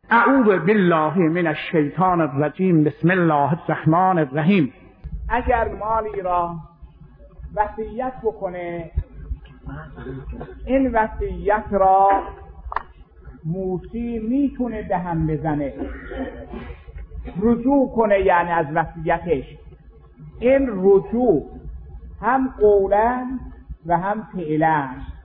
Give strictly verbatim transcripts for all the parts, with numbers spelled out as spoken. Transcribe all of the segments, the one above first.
اعوذ بالله من الشیطان الرجیم. بسم الله الرحمن الرحیم. اگر مالی را وصیت بکنه، این وصیت را موسی میتونه به هم بزنه، رجوع کنه، یعنی از وصیتش. این رجوع هم قولا و هم فعلا.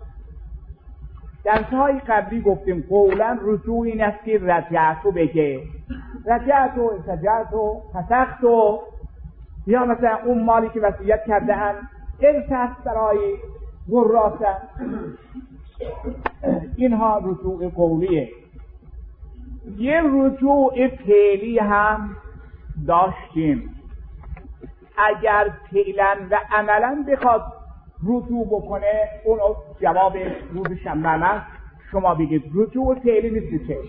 درس‌های قبلی گفتیم قولا رجوع این است که رجعتو بگه، رجعتو، ارتجعتو، فسختو، یا مثلا اون مالی که وصیت کرده ان ارث است برای ورثه. اینها رجوع قولیه. یه رجوع فعلی هم داشتیم. اگر فعلا و عملا بخواد رجوع بکنه، اون جواب روز شنبه است. شما بگید رجوع فعلی نیست چه؟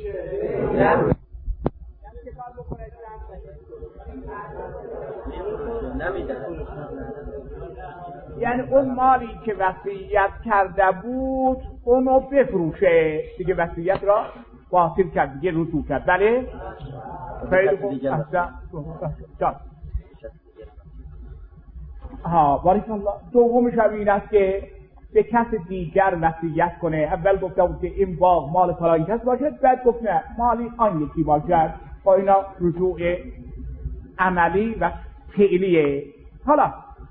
یعنی اون مالی که وصیت کرده بود اونو بفروشه دیگه، وصیت را باطل کرد دیگه، رجوع کرد. بله؟ خیلی خوب. احسن. ها بارک الله. دومش هم این است که به کس دیگر وصیت کنه. اول گفته بود که این باغ مال فلان کس باشد، بعد گفت نه، مالی آن یکی باشد. با اینا رجوع عملی و فعلیه. حالا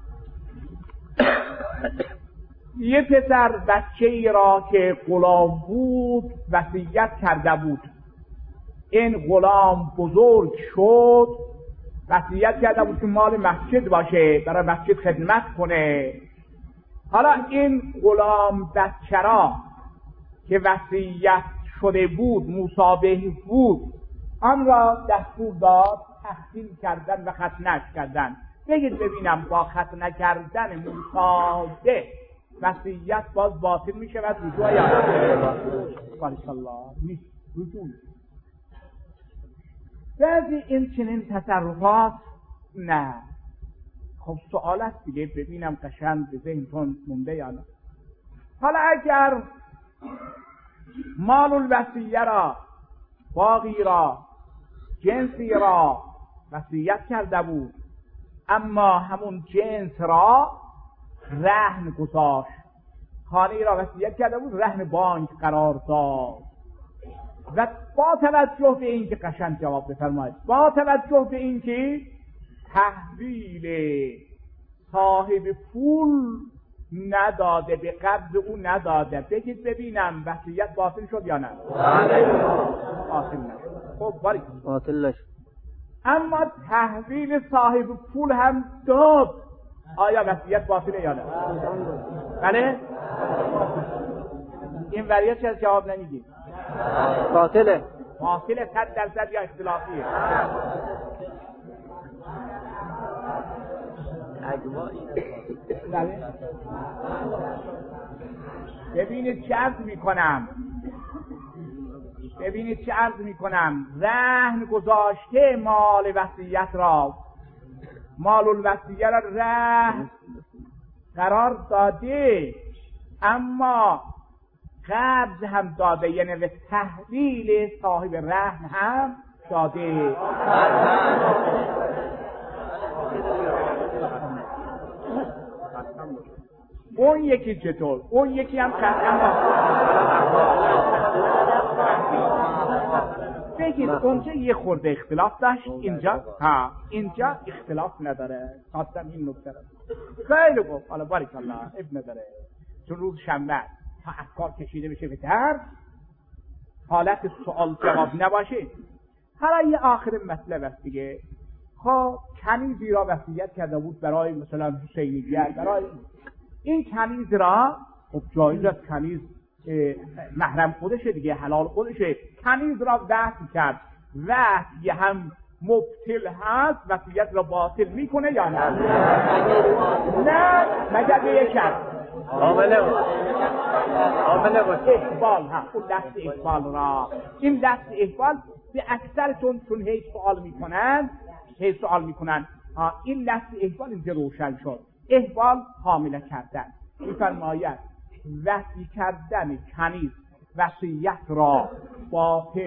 یه پسر بچه ای را که غلام بود وصیت کرده بود، این غلام بزرگ شد، وصیت کرده بود که مال مسجد باشه، برای مسجد خدمت کنه. حالا این غلام بچه را که وصیت شده بود، مصابه بود، آن را دستور داد تحصیل کردن و ختنه کردن. بگید ببینم با ختنه کردن مصابه وصیت باز باطل میشه و رجوع یا نه؟ بارک الله. نیست، رجوع. بعضی این چنین تصرفات نه. خب سوال است دیگه، ببینم قشنگ به ذهنتون مونده یا نه. حالا اگر مال الوصیه را، باغی را، جنسی را وصیت کرده بود، اما همون جنس را رهن گذاشت، خانه را وصیت کرده بود، رهن بانک قرار داد، و با توجه به این که قشنگ جواب بفرمایید، با توجه به این که تحویل صاحب پول نداده، به قبض او نداده، بگید ببینم وصیت باطل شد یا نه؟ باطل نشد. خب باریک باطل نشد. اما تحویل صاحب پول هم داد، آیا وصیت باطله یا نه؟ بله؟ این وریه چه جواب نمیگید؟ باطله. باطله صد درصد یا اختلافیه؟ بله؟ ببینید چه عرض میکنم ببینید چه عرض میکنم رهن گذاشته مال وصیت را، مال الوصیه را رهن قرار داده، اما قبض هم داده، یعنی به تحویل صاحب رهن هم داده. اون یکی چطور؟ اون یکی هم قطعا بگید اونجا یه خورده اختلاف داشت، اینجا ها اینجا اختلاف نداره. خواستم این نکته رو خیلی خوب. حالا بارک الله، اب نداره، چون روز شنبه تا افکار کشیده بشه به در حالت سوال جواب نباشه. حالا یه آخر مطلب است دیگه. خب کنیزی را وصیت کرده بود برای مثلا حسینیت، برای این کنیز را، خب جایز است کنیز محرم خودشه دیگه، حلال خودشه، کنیز را وصی کرد، وصی هم مبطل هست، وصیت را باطل میکنه یا نه؟ نه مگر به یک شرط عامله بود عامله بود احبال ها، اون دست احبال را، این دست احبال به اکثرتون چون هی سوال میکنن هی سوال میکنن ها، این دست احبال اینجا روشن شد. احبال حامله کردن. میفرماید وصی کردن کنیز وصیت را باطل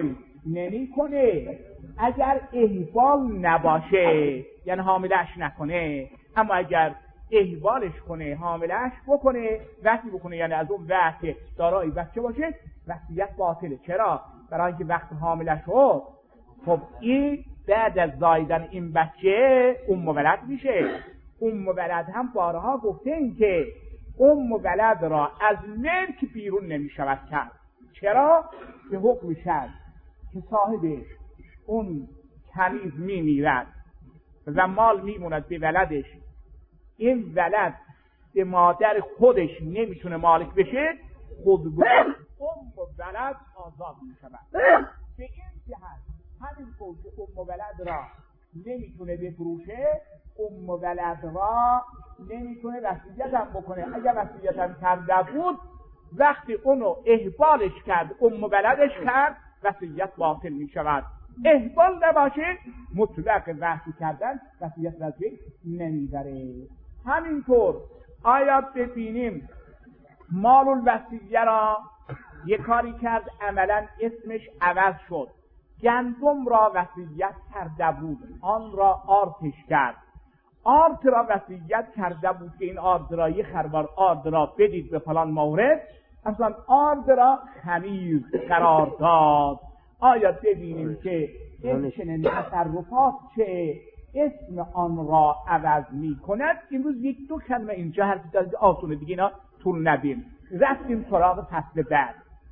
نمیکنه اگر احوال نباشه، یعنی حاملش نکنه. اما اگر احوالش کنه، حاملش بکنه، وصی بکنه، یعنی از اون وقت دارای بچه باشه، وصیت باطله. چرا؟ برای اینکه وقت حاملش شد، خب این بعد از زایدن این بچه ام ولد میشه. ام ولد هم بارها گفته این که ام ولد را از ملک بیرون نمیشود کرد. چرا؟ به حکم شد که صاحب اون کنیز میمیرد و مال میموند به ولدش، این ولد به مادر خودش نمیتونه مالک بشه، خود به ام ولد آزاد میشود. به این جهت همین طور که ام ولد را نمیتونه بفروشه، ام ولد را نمیتونه وصیت هم بکنه. اگر وصیت هم کرده بود، وقتی اونو احبالش کرد، ام ولدش کرد، وصیت باطل میشود. احبال نباشه، مطلق وصی کردن وصیت وصی نمیبره. همینطور آیا ببینیم مال الوصیه را یک کاری کرد، عملا اسمش عوض شد. گندم را وصیت کرده بود، آن را آرتش کرد. آرد را وصیت کرده بود که این آرد را یک خروار آرد را بدید به فلان مورد، اصلا آرد را خمیر قرار داد. آیا ببینیم که این چنین تصرفات چه اسم آن را عوض می کند؟ امروز یک دو کلمه اینجا حرف دارید، آسونه دیگه اینا طول ندیم. رفتیم سراغ فصل بعد،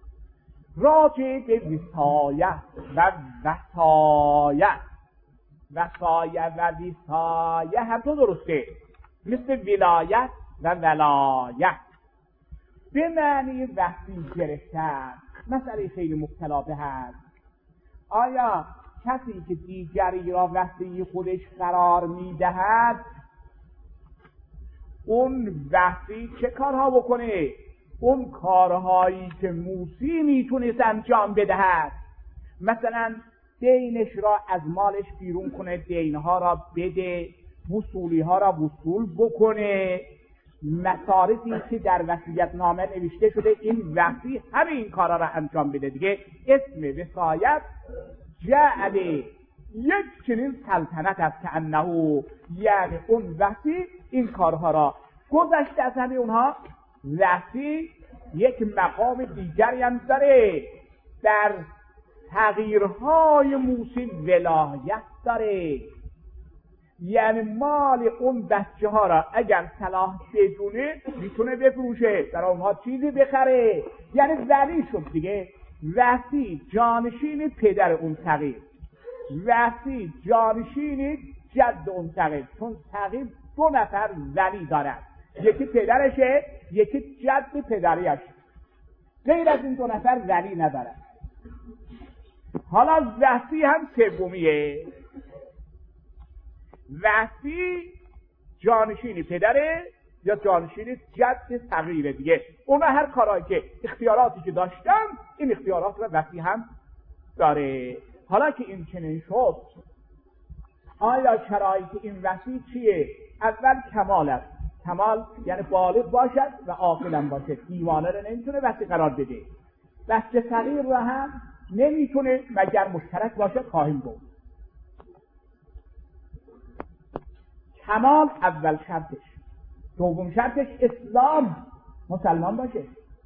راجع به وصایه و وصایه. وصایه و وصایه هر دو درسته، مثل ولایت و ولایت، به معنی وصی گرفتن. مسئله خیلی مبتلا به هست. آیا کسی که دیگری را وصی خودش قرار میدهد، اون وصی چه کارها بکنه؟ اون کارهایی که موصی میتونست انجام بدهد، مثلا دینش را از مالش بیرون کنه، دینها را بده، وصولی ها را وصول بکنه، مصارفی که در وصیت نامه نوشته شده، این وصی همین کارا را انجام بده دیگه. اسم وصایت جعل یک چنین سلطنت است که انه، یعنی اون وصی این کارها را گذشته از همه اونها. وصی یک مقام دیگری هم داره، در تغییرهای موصی ولایت داره، یعنی مال اون بچه ها را اگر صلاح بدونه میتونه بفروشه، در اونها چیزی بخره، یعنی ولی شد دیگه. وصی جانشین پدر اون صغیر، وصی جانشین جد اون صغیر، چون صغیر دو نفر ولی دارد، یکی پدرشه، یکی جد پدریش، غیر از این دو نفر ولی ندارد. حالا وصی هم سومیه. وصی جانشین پدره یا جانشین جد صغیره دیگه. اونا هر کارهایی که اختیاراتی که داشتن، این اختیارات رو وصی هم داره. حالا که این چنین شد، آیا شرایط این وصی چیه؟ اول کمال است. کمال یعنی بالغ باشد و عاقل هم باشد. دیوانه رو نمیتونه وصی قرار بده. بچه صغیر رو هم نمیتونه مگر مشترک باشه، خواهیم بود. کمال اول شرطش. دوم شرطش اسلام، مسلمان باشه.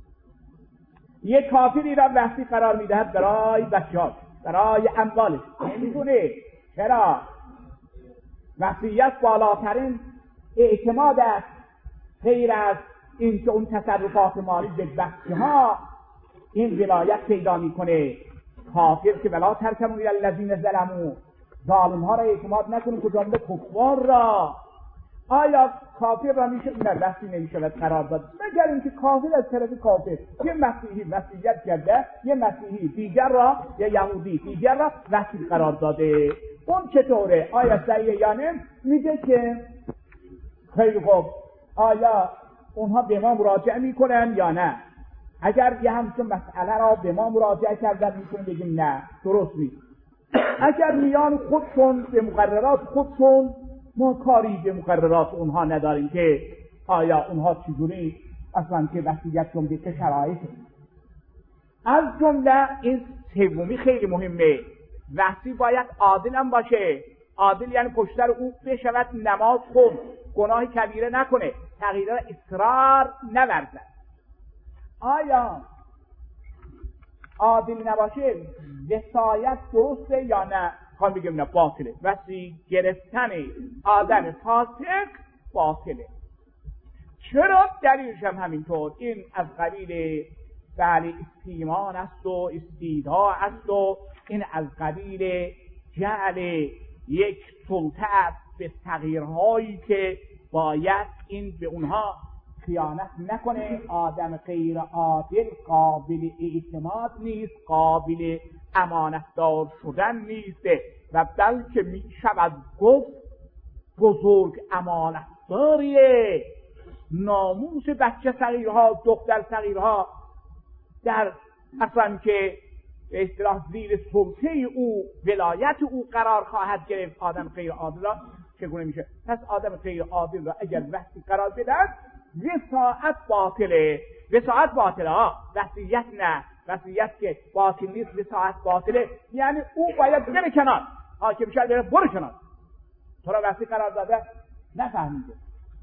یک کافری را وصی قرار میدهد برای بچه‌هاش، برای اموالش، نمیتونه. چرا؟ وصیت بالاترین اعتماد است، غیر از این که اون تصرفات مالی به بچه‌ها این ولایت پیدا میکنه. کافر که ولا ترکنوا الی الذین ظلموا، ظالم ها را اعتماد نکنید، کجا به کفار را. آیا کافر را میشه نه وصی نمیشود قرار داد، مگر اینکه کافر از طرف کافر یه مسیحی وصیت کرده، یه مسیحی دیگر را، یا یهودی دیگر را وصی قرار داده. اون چطوره؟ آیا صحیحه یا نه؟ میگه که خیلی خوب، آیا اونها به ما مراجعه میکنن یا نه؟ اگر یه همچون مسئله را به ما مراجعه کردن، میتونیم بگیم نه، درست نیست. اگر میان خودشون به مقررات خودشون، ما کاری به مقررات اونها نداریم که آیا اونها چجوری اصلا که وصیتشون به چه شرایطه. از جمله این سومی خیلی مهمه، وحسی باید عادل هم باشه. عادل یعنی پشتر او بشود نماز خون، گناه کبیره نکنه، تغییر اصرار نورزد. آیا عادل نباشه وصایت درسته یا نه؟ خواهم بگم نه، باطله. وصی گرفتن آدم فاسق باطله. چرا؟ دلیلش هم همینطور. این از قبیل بله استیمان است و استیداع است و این از قبیل جعل یک سلطه به تغییرهایی که باید این به اونها خیانت نکنه. آدم غیر عادل قابل اعتماد نیست، قابل امانتدار شدن نیست و بلکه می شود گفت بزرگ امانتداریه. ناموس بچه صغیرها، دختر صغیرها در اصلا که به اصطلاح زیر سلطه او، ولایت او قرار خواهد گرفت. آدم غیر عادل را چگونه میشه؟ پس آدم غیر عادل را اگر وحسی قرار بدن وصایت باطله. وصایت باطله ها، وصیت نه. وصیت که باطل نیست، وصایت باطله. یعنی او باید بره کنار، حاکم شهر بره برو کنار، تو را وصی قرار داده نفهمیده.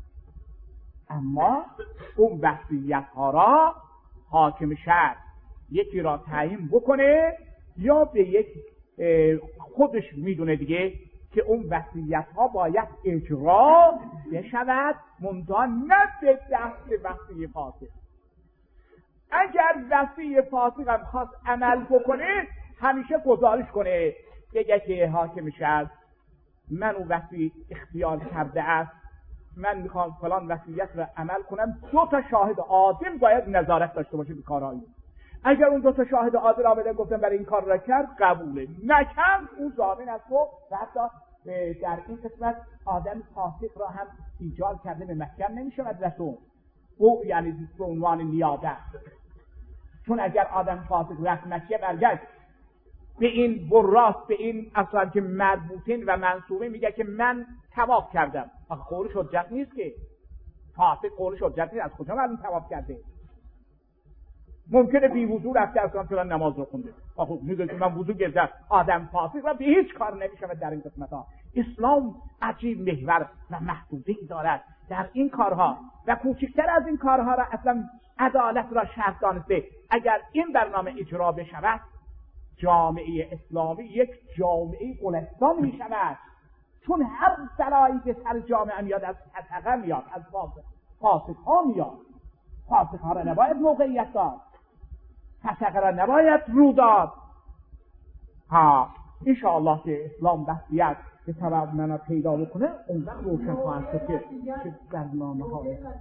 اما اون وصیت ها را حاکم شهر یکی را تعیین بکنه یا به یک خودش میدونه دیگه که اون وصیت ها باید اجرا بشود، منتها نه به دست وصی فاسق. اگر وصی فاسق هم خواست عمل بکنه همیشه گزارش کنه، بگه که حاکم شهر من اون وصی اختیار کرده است، من میخوام فلان وصیت رو عمل کنم، دو تا شاهد عادل باید نظارت داشته باشه به کارهایی. اگر اون دو تا شاهد عادل آمدن گفتن برای این کار را کرد، قبوله، نکرد اون ضامن است و حتی در این قسمت آدم فاسق را هم ایجاد کرده به محکم نمیشود رسون، او یعنی به عنوان نیابه. چون اگر آدم فاسق رفت مکه برگشت به این براست، به این اصلا که مربوطین و منصوبه میگه که من طواف کردم، آخه قولش حجت نیست که. فاسق قولش حجت نیست، از کجا معلوم طواف کرده؟ ممکنه بی وضو رفته اصلا فلان نماز رو خونده، آخه میگه که من وضو گرفتم. آدم فاسق را به هیچ کار نمیشه در این قسمت ها. اسلام عجیب محور و محدوده‌ای دارد در این کارها و کوچکتر از این کارها را اصلا عدالت را شرط دانسته. اگر این برنامه اجرا بشود جامعه اسلامی یک جامعه گلستان می شود، چون هر بلایی که سر جامعه میاد از فسقه میاد، از فاسق فاسق ها میاد. فاسق ها را نباید موقعیت داد، فسقه را نباید رو داد. ها انشاءالله که اسلام بحثیت به طبع منو پیدا بکنه اون وقت روشن خواهد شد که چه برنامه ها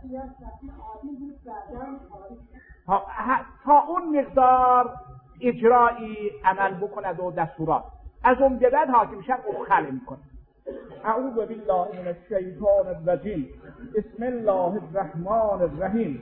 تا اون مقدار اجرایی عمل بکند و دستورات. از اون به بعد حاکم شهر خلع میکنه. اعوذ بالله من الشیطان الرجیم، بسم الله الرحمن الرحیم.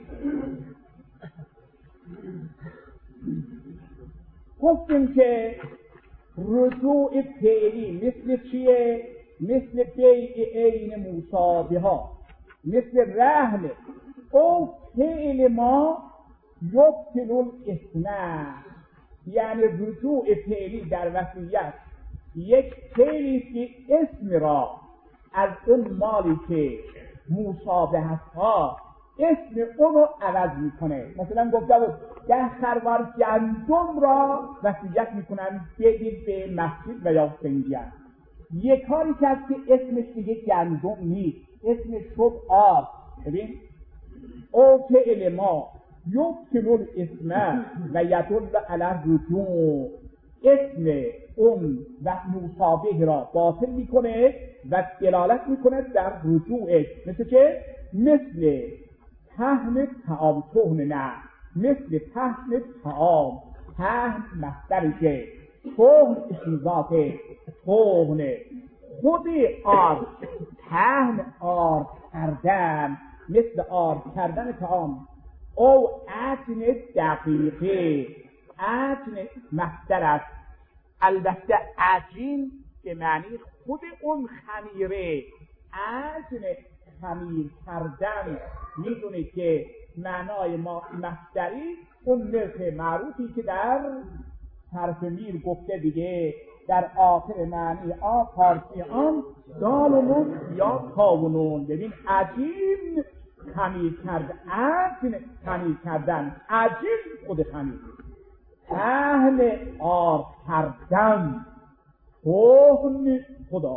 گفتیم که رجوع فعلی مثل چیه؟ مثل بیع عین موسی بها، مثل رهن او فعل ما یبطل الاسم. یعنی رجوع فعلی در وصیت یک فعلی که اسم را از اون مالی که مشابهت ها اسم اون رو عوض میکنه. مثلا گفته بود ده خروار گندم را وصیت میکنن بدید به مسجد و یا سنگر. یک کاری که هست که اسمش دیگه گندم نیست، اسمش شد آب. ببین او فعل ما یبطل الاسم و یدل علی رجوع، اسم اون و مشابه را باطل میکنه و دلالت میکنه در رجوعش. مثل چه؟ مثل تهن تعام، تهن نه، مثل تهن تعام. تهن مصدرشه، تهن اسم ذاته، تهن خود آر، تهن آر کردن، مثل آر کردن تعام. او عجن دقیقه، عجن مصدر است. البته عجین به معنی خود اون خمیره، عجن خمیر کردن میدونید که معنای ما مصدری اون نرخ معروفی که در حرف میر گفته دیگه در آخر معنی آ فارسی آن دال و نون یا تا و نون. ببین عجین خمیر کردن، عجین خمیر کردن، عجین خود خمیر، اهل آرد کردن، کهن خدا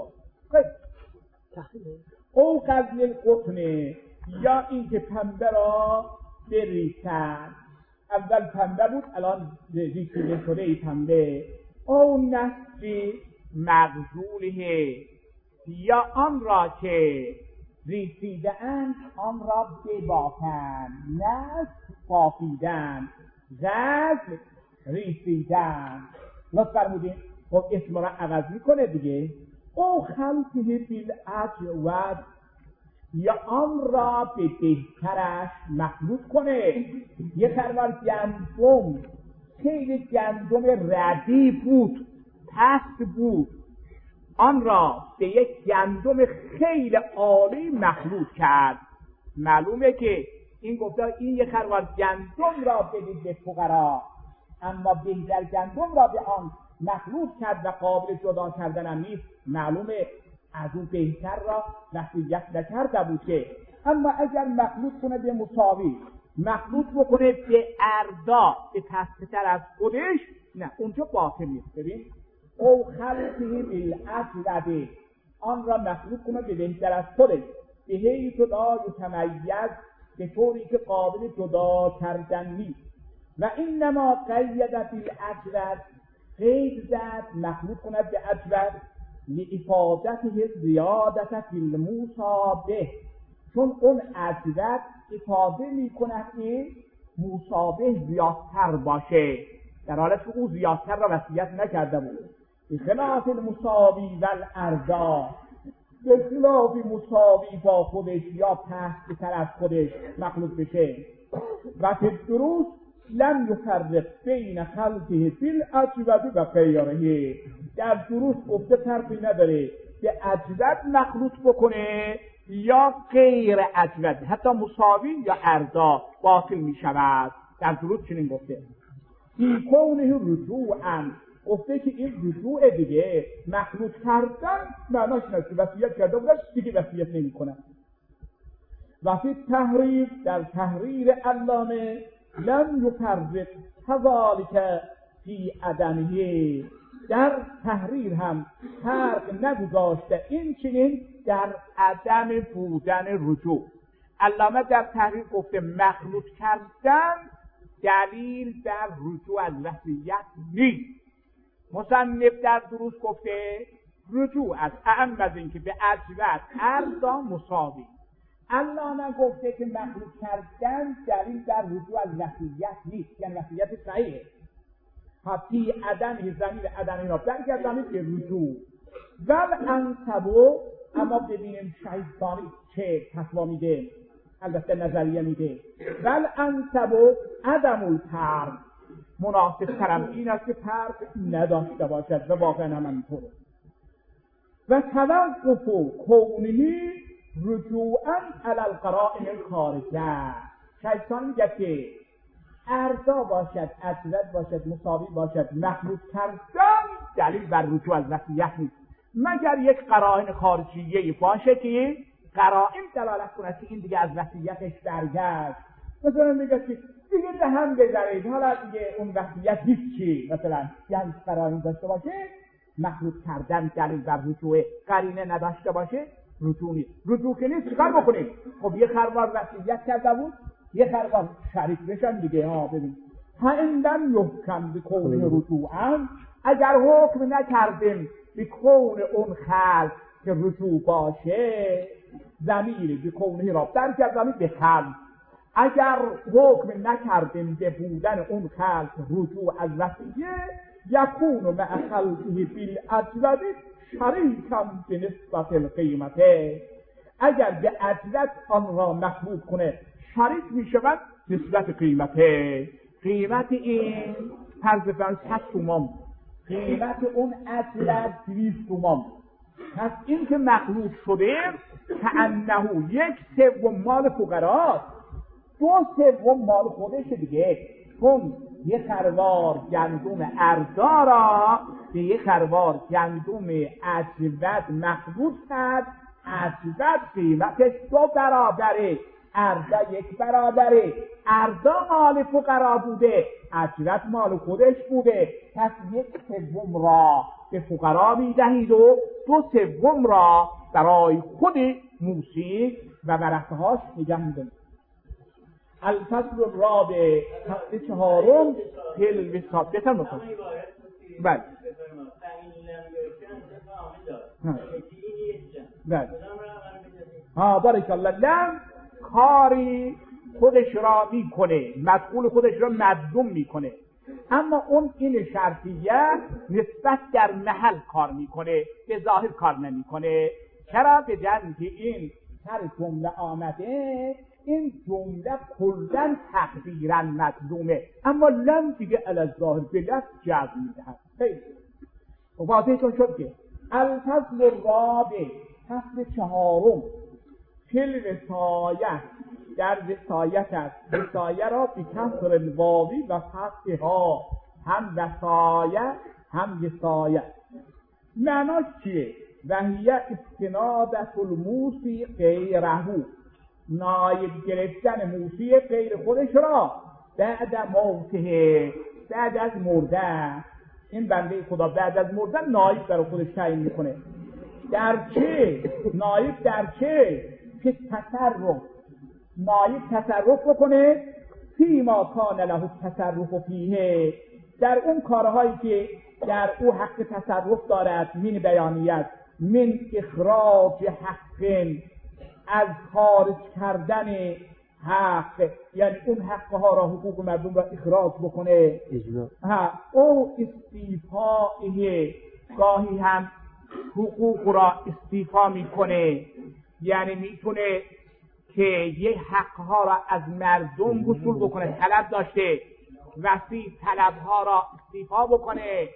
او قضیه قطنه یا اینکه پنبه را بریسن. اول پنبه بود الان ریسیده شده ای پنبه. او نسلی مغزوله یا آن را که ریسیده اند آن را ببافن. نسل بافیدن، غزل ریسیدن. لطف فرمودین خب اسم را عوض میکنه دیگه. او خلقه بالعجود یا آن را به بهترش مخلوط کنه. یه خروار گندم خیلی گندم ردی بود، پست بود، آن را به یک گندم خیلی عالی مخلوط کرد. معلومه که این گفته این یه خروار گندم را بدید به فقرا، اما بهتر گندم را به آن مخلوط کرد و قابل جدا کردن هم نیست. معلومه از اون بهتر را وصیت نکرده بود که. اما اگر مخلوط کنه به مساوی، مخلوط بکنه به اردا، به پست‌تر از خودش، نه اونجا باطل نیست. ببین او خلقه بالعجود آن را مخلوط کنه به بهتر از خودش، به حیث لا یتمیز به طوری که قابل جدا کردن نیست. و اینما قید بالعجود قید زد مخلوط کند به عجود لافادته زیادت فی المشابه، چون اون عجود افاده میکند که مشابه زیادتر باشه، در حالت که او زیادتر را وصیت نکرده بود. بخلاف المساوی و الاردا، به خلاف مساوی با خودش یا پست تر از خودش مخلوط بشه. و فی الدروس لم یفرق بین خلقه فی العجود و غیره. در دروس گفته فرقی نداره که عجود مخلوط بکنه یا غیر عجود، حتی مساوی یا اردا باطل می شود. در دروس چنین گفته. فی کونه رجوعا، گفته که این رجوع دیگه مخلوط کردن معناش نست وصیت کرده بودن دیگه وصیت نمی کنن. و فی تحریر، در تحریر علامه لم یفرق کذالک فی عدمه، در تحریر هم فرق نگذاشته این چنین در عدم بودن رجوع. علامه در تحریر گفته مخلوط کردن دلیل در رجوع از وصیت نیست. مصنف در دروس گفته رجوع از اعم از اینکه به عجوت اردا مساوی. علامه گفته که مخلوط کردن دلیل در رجوع از وصیت نیست، یعنی وصیت صحیحه. حتی عدم زمین عدم اینا در زمین که رجوع ول انصبو. اما ببینیم شهیدانی چه فتوا میده، البته نظریه میده. ول انصبو عدم الفرق، مناسب ترم این است که فرق نداشته باشد و واقعا هم اینطوره. و توقف کونه رجوعا علی القرائن الخارجه. شیطان میگه که اردا باشد، عجلت باشد، مساوی باشد، مخلوط کردن دلیل بر رجوع از وصیت نیست، مگر یک قرائن خارجیه باشه که قرائن دلالت کنه که این دیگه از وصیتش برگشت. مثلا میگه که دیگه به هم بذارید، حالا دیگه اون وصیت نیست چی، مثلا یعنی قرائن داشته باشه، مخلوط کردن دلیل بر رجوع، قرینه نداشته باشه رجوع نیست. رجوع که نیست چیکار بکنید؟ خب یه خروار وصیت کرده بود، یه خروار شریک بشن دیگه. ها ببین ها این لم یحکم بکون رجوعا، اگر حکم نکردیم بکون اون خلق که رجوع باشه، ضمیر بکونه را در کردیم به خلق. اگر حکم نکردیم به بودن اون خلق رجوع از وصیه، یکون مع خلقه بالعجلت شریکم به نسبت القیمته، اگر به عجلت آن را مخلوط کنه شریک می شود نسبت قیمته. قیمت این فرض فرض صد تومان، قیمت اون عجلت دویست تومان. پس این که مخلوط شده کأنه یک سوم مال فقراست، دو سوم مال خودش دیگه. چون یک خروار گندم اردا را به یک خروار گندم اجود مخلوط کرد، اجود قیمتش دو برابره، اردا یک برابره. اردا مال فقرا بوده، اجود مال خودش بوده. پس یک سوم را به فقرا میدهید و دو سوم را برای خود موسی و ورثه‌هاش نگه می‌دارید. الفصل الرابع، فصل چهارم، فی الوصال. بفرمایید. بله. بله. ها بارک الله. لم کاری خودش را میکنه، مدخول خودش را مدوم میکنه، اما اون این شرطیه نسبت در محل کار میکنه، به ظاهر کار نمیکنه. چرا؟ به جنگ این هر جمله آمده این جمله کلن تقدیرا مظلومه، اما لم دیگه علی الظاهر به لفظ جزم میدهد. خیلی واضحتون شد که الفصل الرابع، فصل چهارم، فی الوصایه، در وصایت است. وصایه را به کسر الواوی و فتح ها، هم وصایه هم وصایه. معناش چیه؟ و هی استنابت الموسی غیره، نایب گرفتن موسی غیر خودش را بعد موته، بعد از مرده. این بنده خدا بعد از مرده نایب برای خودش تعیین میکنه. در چه؟ نایب در چه؟ که تصرف، نایب تصرف بکنه فیما کان له تصرف فیه، در اون کارهایی که در او حق تصرف دارد. من بیانیت من اخراج حق، از خارج کردن حق، یعنی اون حقها را، حقوق مردم را اخراج بکنه. ها او استیفائه، گاهی هم حقوق را استیفا میکنه، یعنی میتونه که یه حقها را از مردم وصول بکنه، طلب داشته، وسیع طلبها را استیفا بکنه.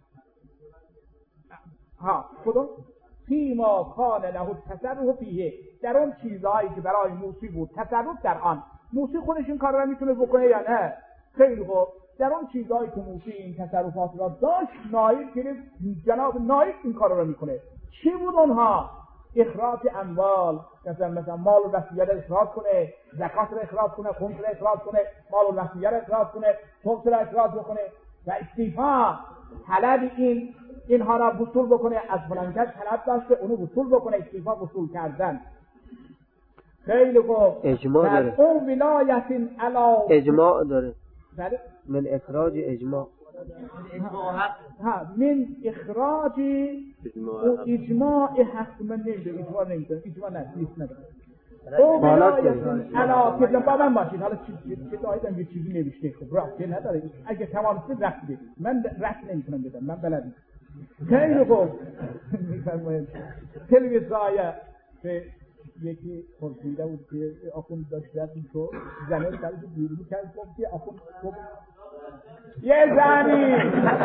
ها خدا فیما کان له تصرف فیه، در اون چیزهایی که برای موسی بود تصرف در آن. موسی خودش این کار را میتونه بکنه یا نه؟ خیلی خوب. در اون چیزهایی که موسی این تصرفات را داشت، نایب گرفت، جناب نایب این کار را میکنه. چی بود اونها؟ اخراج اموال، مثلا مثلا مال و وصیت را اخراج کنه، زکات را اخراج کنه، خمس را اخراج کنه، مال و وصیت را اخراج کنه، خمس را اخراج بکنه و استیفا، طلب این اینها را وصول بکنه. از فلان کس طلب داشته، اونو وصول بکنه، استیفا وصول کردن. خیلی خوب. اجماع داره. او ولایت علا، اجماع داره. بله. من اخراج اجماع. ها من اخراج او اجماع حق. من نمیده اجماع نمیده، اجماع نه نیست نداره. او ولایت علا که با من باشید. حالا چیزی چیزی آیدم یه چیزی نوشته، خب رفتی نداره. اگه توانستید رفت بدید، من رفت نمیتونم بدم، من بلد نیستم. خیلی خوب. میفرمایید تلویزیون به یکی پرسیده بود که آخوند داشت رفت تو زنه سرش بیرون کرد، گفت که آخوند یه زنی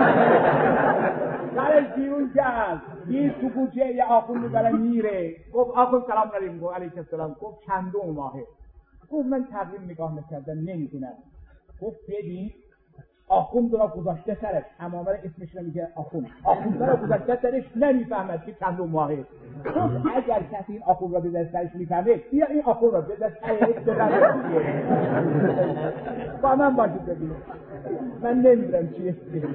سرش بیرون کرد، این تو کوچه یه آخوند برای میره. گفت آخوند سلام علیکم. گفت علیکم السلام. گفت چندم ماهه؟ گفت من تقریبا نگاه نکردم نمیدونم. گفت ببین آخوند را گذاشته سرش، امامه اسمش نمیگه آخوند، آخوند را گذاشته سرش، نمیفهمد که چند ماهه. گفت اگر کسی این آخوند را بذاره سرش میفهمه، بیا این آخوند را بذاره سرش بذاره با من باشید ببینید، من نمیدونم چیه.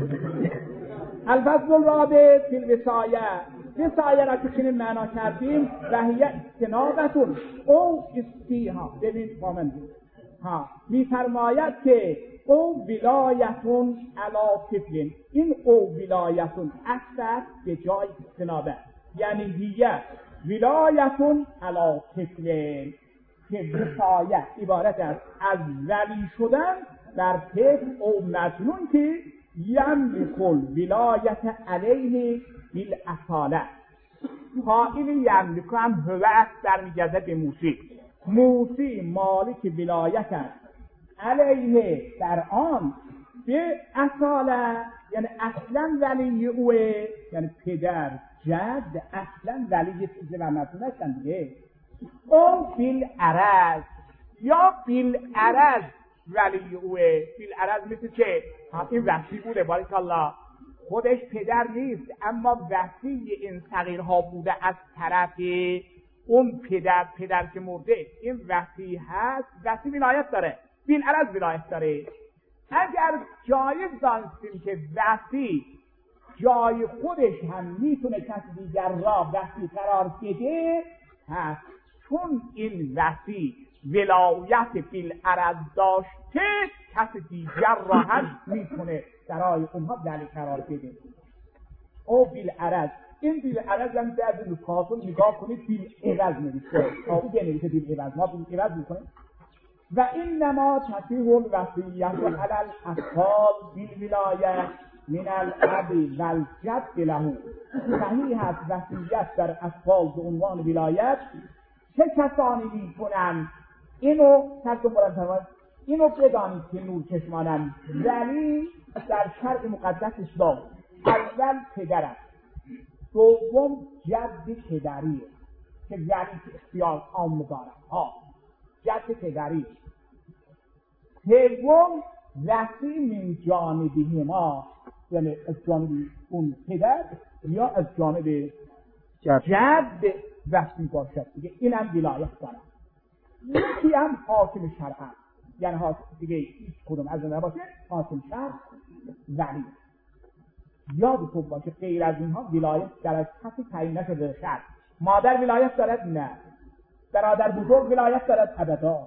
الفصل الرابع فی الوصایه، وصایه را که چنین معنا کردیم و هی استنابتون او استیها. ببین با من ها میفرماید که او ولایتون علا طفل، این او ولایتون اصلا به جای استنابه، یعنی هیه ولایتون علا طفل، که وصایه عبارت است از ولی شدن بر طفل او مجنون که یملک ولایت علیه بالاصاله. قائل یملک هم هو است، برمیگرده به موسی. موسی مالک ولایت است علیه در آن به اصاله یعنی اصلا ولی اوه، یعنی پدر جد اصلا ولی چیزی و مطمئن هستن دیگه. اون بیل عرض یا بیل عرض ولی اوه، بیل عرض مثل چه؟ این وحشی بوده باریکالله، خودش پدر نیست اما وصی این صغیرها بوده از طرف اون پدر، پدر که مرده این وصی هست، وصی ولایت داره، بیل عرض ولایت داره. اگر جایز دانستیم که وصی جای خودش هم میتونه کسی دیگر را وصی قرار بده، هست چون این وصی ولایت بیل عرض داشته کسی دیگر را هم میتونه برای اونها ولی قرار بده. او بیل عرض، این بیل عرض هم بعد نکاتون نگاه کنید بیل عوض نوشته، او بنویسه بیل عوض، ما بیل عوض میکنیم. و این نما تصیح الوصیت علی الاطفال بالولایه من الاب والجد له. صحیح است وصیت در اطفال به عنوان ولایت چه کسانی میکنن؟ اینو ترک مرتبات اینو بدانید که نور چشمانند. ولی در شرع مقدس اسلام اول پدر است، دوم جد پدریه که یعنی اختیار عام دارد ها، جد پدری، سوم وصی من جانبه ما، یعنی از جانب اون پدر یا از جانب جد, جد وصی باشد دیگه، این هم ولایت دارد. یکی هم حاکم شرع، یعنی حاکم دیگه هیچ کدوم از اون نباشه، حاکم شرع ولی. یادتون باشه غیر از اینها ولایت در از کسی تعیین نشده شرع. مادر ولایت دارد؟ نه. برادر بزرگ ولایت دارد؟ ابدا.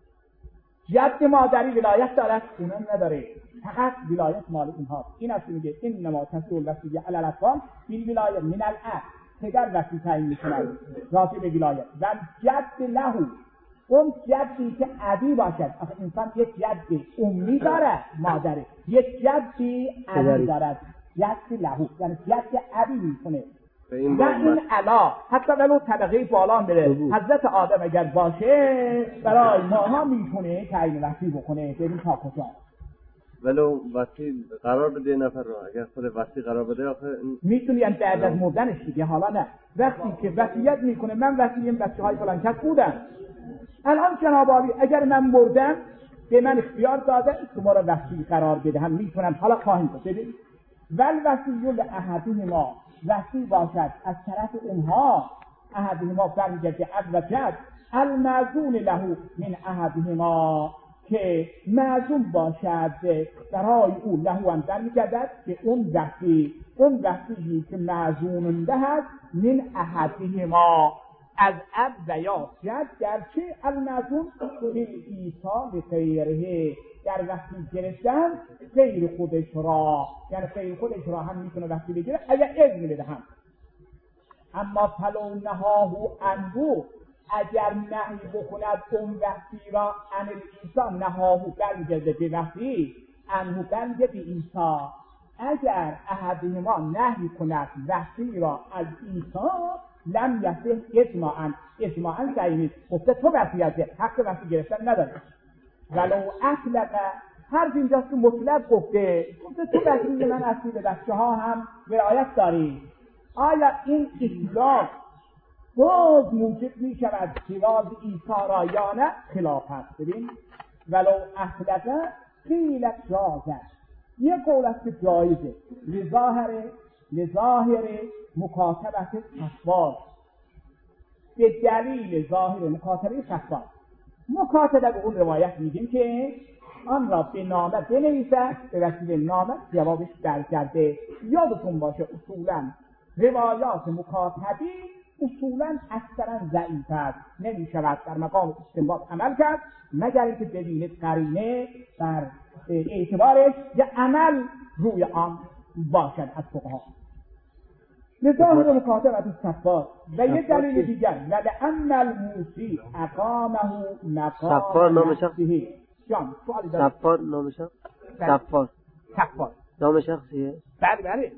جد مادری ولایت دارد؟ اونم نداره، فقط ولایت مال اینها. این است میگه این نما تصیح الوصیه علی الاطفال بالولایه من الاب، پدر وصی تعیین می‌کند راجع به ولایت. و جد له، اون جدی که ابی باشد. آخه انسان یک جد امی داره مادره، یک جدی ابی دارد، جد له یعنی جد ابی میکنه. و این علا حتی ولو طبقه بالا بره، حضرت آدم اگر باشه برای ماها میتونه تعیین وصی بکنه. ببین تا کجا ولو وصی قرار بده نفر رو، اگر خود وصی قرار بده آخه میتونی یعنی بعد از مردنش دیگه. حالا نه، وقتی که وصیت میکنه من وصیم بچه های فلان کس بودن، الان جناب عالی اگر من مردم به من اختیار داده شما را وصی قرار بده، هم میتونم، حالا خواهیم گفت. ببین ول وصی لاحدهما، وصی باشد از طرف اونها، احدهما برمیگرده اب و جد، المعزون له من احدهما، که معزون باشد برای او، له هم برمیگردد که اون وصی، اون وصی که معزون ده هست من احدهما از اب و یا جد، گرچه المعزون ایسا به غیره، در وصی گرفتن غیر خودش را، یعنی غیر خودش را هم میتونه وصی بگیره اگر اذن بده هم. اما فلو نهاهو انبو، اگر نهی بکند اون وصی را عن ایسا، نهاهو برمیگرده به وصی، انهو برمیگرده به ایسا. اگر احدهما نهی کند وصی را از ایسا، لم یصح اجماعا، اجماعا صحیح گفته تو وصیت حق وصی گرفتن نداری. ولو اطلق، هر اینجاست که مطلق گفته، گفته تو وصی من اصلی به بچه ها هم ولایت داری. آیا این اطلاق باز موجب می شود جواز ایسا را یا نه؟ خلاف هست. ببین ولو اطلق قیل جازه، یه قول است که جایزه، لظاهر لظاهر مکاتبت صفوان، به دلیل ظاهر مکاتبه صفوان. مکاتبه به اون روایت میگیم که آن را به نامه بنویسه، به وسیله نامه جوابش برگرده. یادتون باشه اصولا روایات مکاتبی اصولا اکثرا ضعیف است، نمی شود در مقام استنباط عمل کرد مگر اینکه ببینید قرینه بر اعتبارش یا عمل روی آن باشد از فقها. لظاهر مکاتبت الصفار. و یه دلیل دیگر لأن الموسی اقامه مقام صفار نام شخصیه. جان سوالی دارم. صفار نام شخص؟ صفار صفار نام شخصیه؟ بله بله.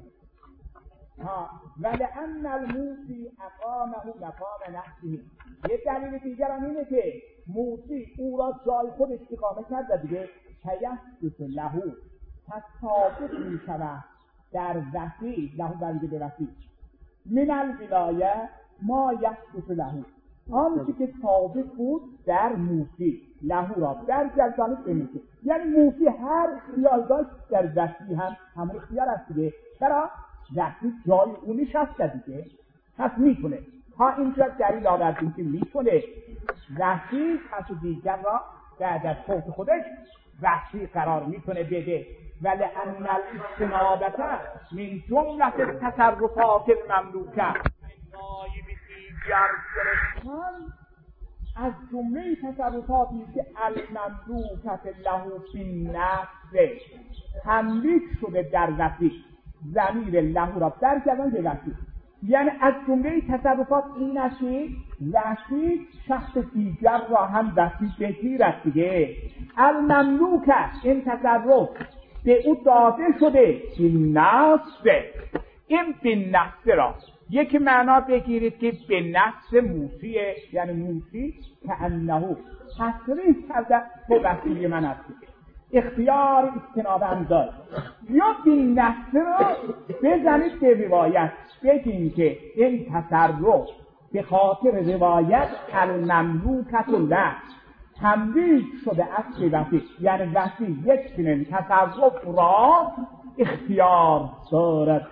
ها ولأن الموسی اقامه مقام نفسه. یه دلیل دیگر هم اینه که موسی او را جای خودش اقامه کرده دیگه، تیسس له، پس ثابت می شود در وسیع له برگه به وسیع من الولایه ما یثبت له آنچه که ثابت بود در موسی له را در جلسانش به موسی، یعنی موسی هر اختیار داشت در وسیع هم همون اختیار است دیگه. چرا؟ وسیع جای اون نشسته دیگه، پس میتونه. ها اینجا دلیل آوردیم که میتونه وسیع کس دیگر را بعد از فوت خودش وسیع قرار میتونه بده. ولی ان الاستنابت من جمله تصرفات المملوکه نایب دیگر گرفتن از جمله تصرفاتی که المملوکت له فی نفس تملیک شده در وسیع، ضمیر له را در کردن به وسیع، یعنی از جمله تصرفات این است که وسیع شخص دیگر را هم وسیع بگیرد دیگه. المملوک این تصرف به او داده شده این نفس، این به نفس را یک معنا بگیرید که به نفس موسیه، یعنی موسی که انه تصریح کرده با وسیع من است، اختیار استناب هم داره. یا به نفس را بزنید به روایت بگیم که این تصرف به خاطر روایت المملوکت له تملیک شده است به وسیع، یعنی وسیع یک چنین تصرف را اختیار دارد.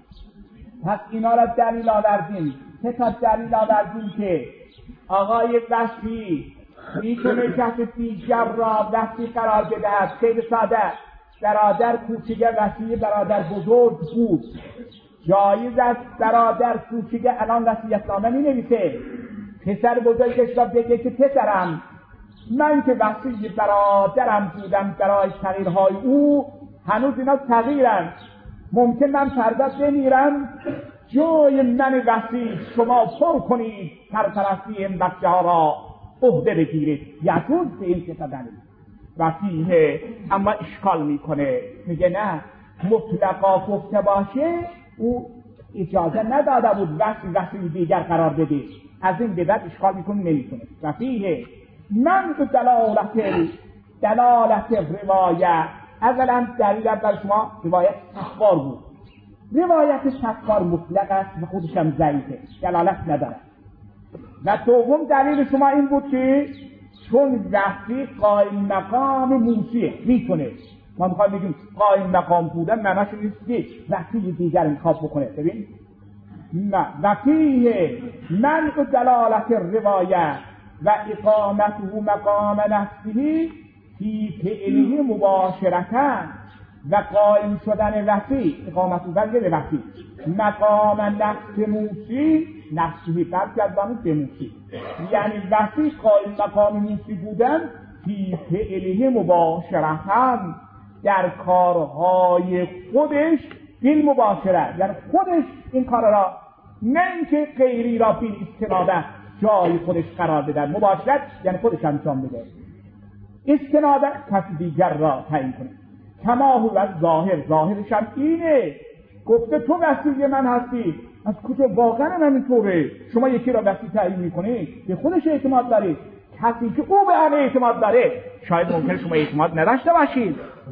پس اینا را دلیل آوردیم. سه تا دلیل آوردیم که آقای وسیع میتونه کسی دیگر را وسیع قرار بدهد. خیلی ساده، برادر کوچیک وسیع برادر بزرگ بود، جایز است برادر کوچیک الان وصیت‌نامه می‌نویسه، پسر بزرگش را بگه که پسرم من که وصی برادرم بودم برای تغییرهای او هنوز اینا تغییرن، ممکن من فردا بمیرم جای من وصی شما پر کنید سرپرستی این بچه ها را عهده بگیرید. یجوز به این که دلیل وصیه، اما اشکال میکنه، میگه نه مطلقا گفته باشه او اجازه نداده بود وصی وصی دیگر قرار بده، از این به بعد اشکال میکنه نمیتونه. وصیه من به دلالت دلالت روایت، اولا دلیل بر شما روایت تخبار بود، روایت تخبار مطلق است و خودش هم ضعیفه، دلالت نداره. و دوم دلیل شما این بود که چون وقتی قائم مقام موسیه میتونه، ما میخوایم بگیم قائم مقام بودن معناش نیست که وقتی دیگر انتخاب بکنه. ببین نه، وقتی من به دلالت روایت و اقامته مقام نفسه فی فعله مباشرتاً و قائم شدن وسیع، اقامت برگه وسیع مقام نفس موسی نفسه برگردانه به موسی، یعنی وسیع قائم مقام موسی بودن فی فعله مباشرتاً در کارهای خودش، فی مباشرت یعنی خودش این کار را، نه اینکه غیری را فی استنابه جای خودش قرار بده. مباشرت یعنی خودش انجام بده، استنابه کسی دیگر را تعیین کنه. کما هو از ظاهر، ظاهرش هم اینه، گفته تو وسیع من هستی، از کجا واقعا هم اینطوره؟ شما یکی را وسیع تعیین میکنی به خودش اعتماد داری، کسی که او به آن اعتماد داره شاید ممکنه شما اعتماد نداشته باشید.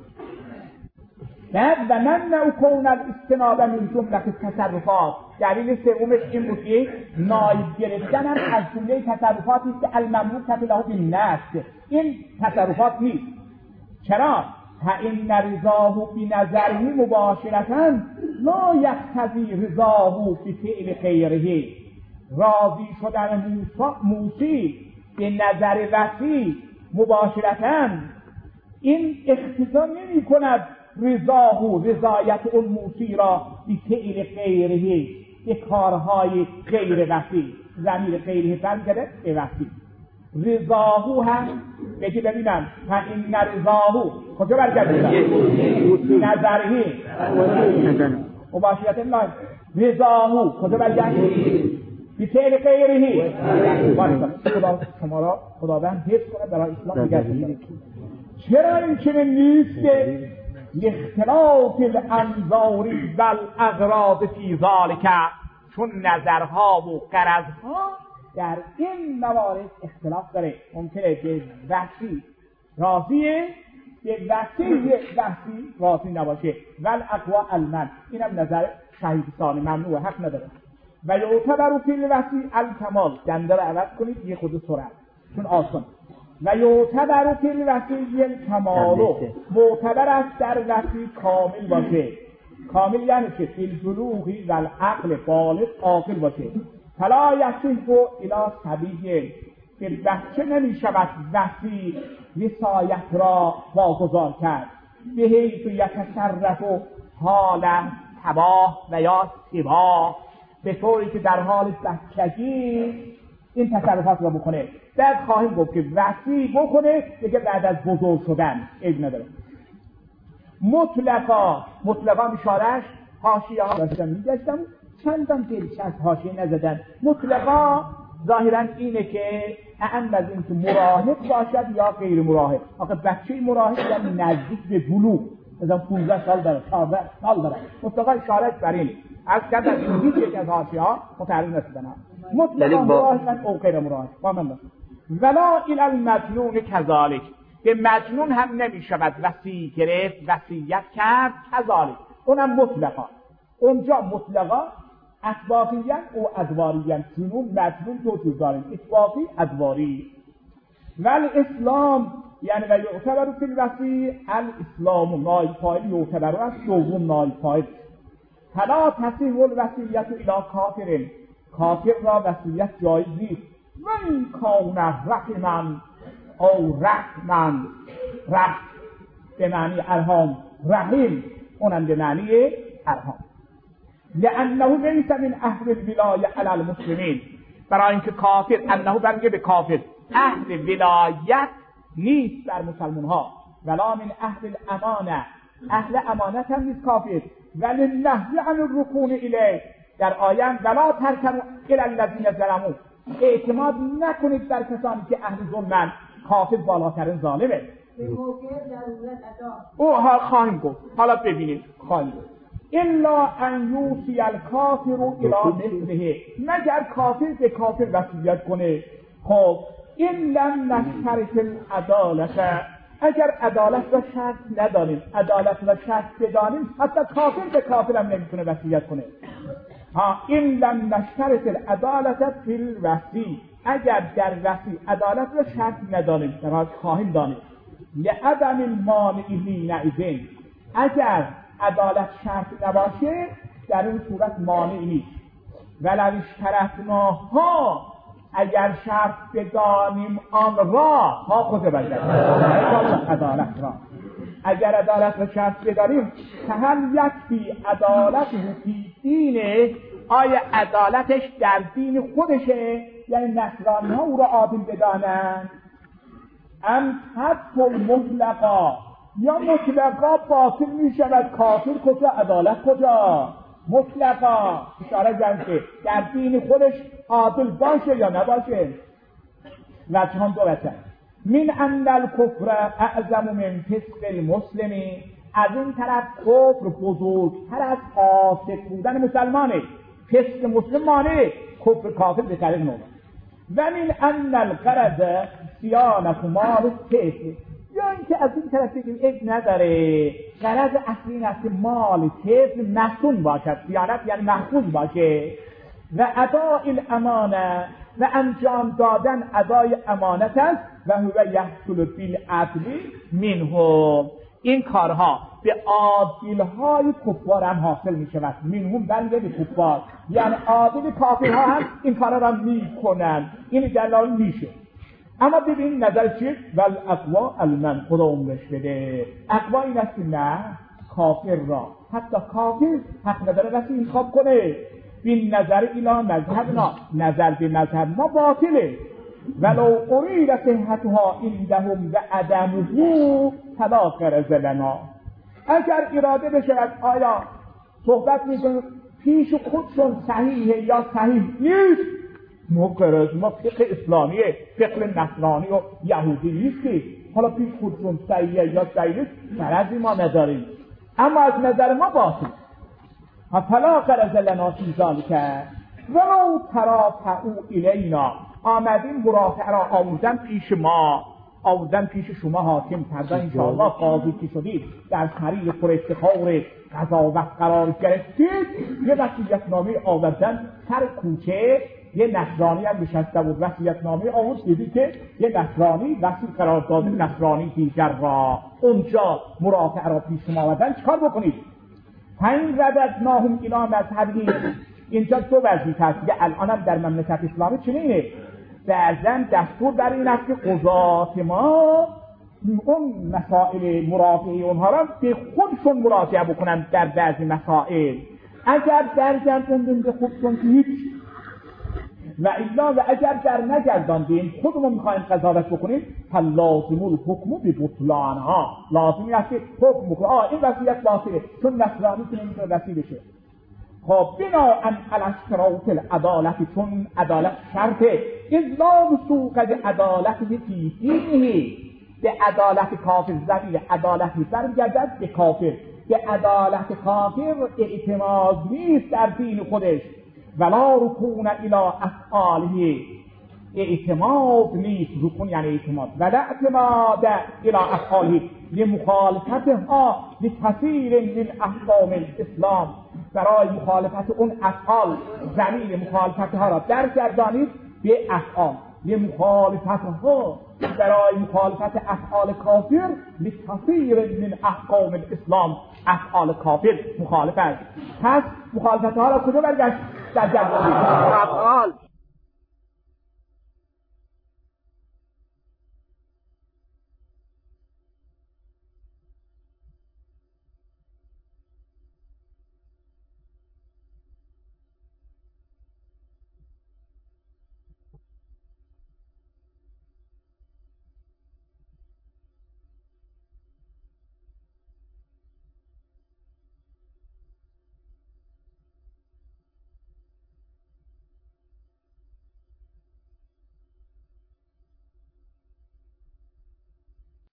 بعد و من نکون الاستنابه من جمله تصرفات، دلیل سومش این بود که نایب گرفتن هم از جمله تصرفاتی که المملوکة له بالنفس، این تصرفات نیست. چرا؟ فإن رضاه بنظره مباشرة لا یقتضی رضاه بفعل غیره. راضی شدن موسی به نظر وسیع مباشرة این اقتضا نمی کند رضاه رضایت اون موسی را بفعل غیره، به کارهای غیر وسیع، ضمیر غیره برگرده به وسیع. رضاهو هم بگی ببینم فإن رضاهو کجا برگرده؟ نظرهی مباشرت الله. رضاهو کجا برگرده؟ بفعل غیره. خدا شما را خداوند حفظ کنه برای اسلام بگرده. چرا این چنین نیست؟ اختلاف الانظار و الاغراض فی ذلک، چون نظرها و غرضها در این موارد اختلاف داره. ممکنه به وحشی راضیه، به وسیع وحسی راضی نباشه. ول اقوا المن، اینم نظر شهید ثانی ممنوع، حق نداره. و یعتبر فی الوسیع الکمال، دنده رو عوض کنید یه خود سرعت چون آسان. و یعتبر فی الوسیع الکمال، معتبر است در وسیع کامل باشه. کامل یعنی که فی البلوغی و العقل بالغ عاقل باشه. فلا یصح الی صبی، که بچه نمی شود وسیع وصایت را واگذار کرد. به حیث یتصرف حالا تباه و یا سباه، به طوری که در حال بچگی این تصرفات را بکنه. بعد خواهیم گفت که وسیع بکنه دیگه بعد از بزرگ شدن عیب نداره. مطلقا، مطلقا میشارش حاشیه ها داشتم میگشتم چندان دلچسب حاشیه نزدن. مطلقا ظاهرا اینه که اهم از این که مراهق باشد یا غیر مراهق. آخه بچه مراهق یعنی نزدیک به بلوغ، مثلا پانزده سال داره، چهارده سال داره. مطلقا اشارش بر این از کد از این هیچ یک از حاشیه ها متعرض نشدن. مطلقا مراهق او غیر مراهق با من بس. ولا الی المجنون کذالک، به مجنون هم نمی شود وصی گرفت، وصیت کرد کذالک، اونم مطلقا. اونجا مطلقا اطباقیاً او ادواریاً، جنون مجنون دو جور داریم، اطباقی ادواری. ولی اسلام یعنی و یعتبر فی الوصیع الاسلام، نایب فاعل یعتبر است، دوم نایب فاعل. فلا تصح الوصیة الی کافر، کافر را وصیت جایز نیست. و این کون رحما او رحما، رحم به معنی ارحام، رحیم اونم به معنی ارحام. لانه لیس من اهل الولایه علی المسلمین، برای اینکه کافر انه برمیگه به کافر، اهل ولایت نیست بر مسلمان ها. ولا من اهل الامانه، اهل امانت هم نیست کافر. ولی النهی عن الرکون الیه، در آیه ولا ترکنوا الی الذین ظلموا، اعتماد نکنید در کسانی که اهل ظلمن. کافر بالاترین ظالمه. او ها خواهیم گفت، حالا ببینید خواهیم گفت. الا ان یوصی الکافر الی مثله، مگر کافر به کافر وصیت کنه. خب این لم نشترط العدالت، اگر عدالت را شرط ندانیم، عدالت را شرط بدانیم، حتی کافر به کافر هم نمیتونه وصیت کنه. ها این لم نشترط العدالت فی الوصی، اگر در وصی عدالت را شرط ندانیم، در حال خواهیم دانیم. لعدم المانعی حینئذ، اگر عدالت شرط نباشه در این صورت مانعی نیست. ولو اشترطناها، اگر شرط بدانیم آن را، ها خود بلد عدالت را، اگر عدالت را شرط بدانیم، فهل یکفی عدالت فی دینه، آیا عدالتش در دین خودشه، یعنی نصرانی ها او را عادل بدانند. ام حد المطلقا، یا مطلقا باطل می شود، کافر کجا عدالت کجا؟ مطلقا اشاره جمع که در دین خودش عادل باشه یا نباشه. وجه هم دو وجه. من ان الکفر اعظم من فسق المسلمین، از این طرف کفر بزرگتر از فاسق بودن مسلمانه. فسق مسلم مانه، کفر کافر به طریق نوبه. و من ان الغرض صیانت مال کفر، یا اینکه از این طرف بگیم عیب نداره، غرض اصلی این است که مال کفر محسون باشد، صیانت یعنی محفوظ باشه. و اداء الامانه، و انجام دادن ادای امانت است. و هو یحصل بالعدل منهم، این کارها به عادلهای کفار هم حاصل می شود. منهم بنده به کفار، یعنی عادل کافرها هم این کارها را می کنند، این دلال میشه. اما ببین نظر چیه؟ ول اقوا المن، خدا عمرش بده. اقوا این است که نه، کافر را حتی کافر حق نداره وقتی انتخاب کنه. بین نظر ایلا مذهبنا، نظر به مذهب ما باطله. ولو قرید صحتها عندهم و عدمه فلا غرض لنا، اگر اراده بشود آیا صحبت میکنه پیش خودشون صحیحه یا صحیح نیست، ما غرض ما فقه اسلامیه، فقه نصرانی و یهودی نیستی، حالا پیش خودشون صحیحه یا صحیح نیست غرضی ما نداریم، اما از نظر ما باطل. فلا غرض لنا فی ذلک ولو ترافعوا الینا، آمدین مرافعه را آموزن پیش ما، آوردن پیش شما حاکم کردن انشاءالله قاضی که شدید در طریق پر افتخار قضاوت قرار گرفتید یه وصیت‌نامه آوردن سر کوچه یه نصرانی هم نشسته بود وصیت‌نامه آورد دیدی که یه نصرانی وصی قرار داده نصرانی دیگر را اونجا مرافعه را پیش شما آوردن چیکار بکنید؟ پنج رددناهم الی مذهبهم اینجا دو وظیفه است که الان هم در مملکت اسلامی چنینه بعضا دستور در این است که قضات ما اون مسائل مرافعه اونها را به خودشون مراجعه بکنن در بعضی مسائل اگر درگرداندن به خودشون که هیچ و الا و اگر در نگرداندین خودمون میخوایم قضاوت بکنیم فلازم الحکم ببطلانها لازمی است که حکم بکنیم آه این وصیت باطله چون نصرانی که نمیتونه وصی بشه خب بنا ان الاشتراط العدالت چون عدالت شرطه اذلام سوق عدالت فی دینه به عدالت کافر زمین عدالتی برگردد به کافر به عدالت کافر اعتماد نیست در دین خودش ولا رکون الی افعاله اعتماد نیست رکون یعنی اعتماد ولا اعتماد الی افعاله لمخالفتها لکثیر من احکام الاسلام برای مخالفت اون افعال زمین مخالفتها را درگردانید به افعال لمخالفتها برای مخالفت افعال کافر لکثیر من احکام الاسلام افعال کافر مخالف است پس مخالفتها را کجا برگشت در جوابی افعال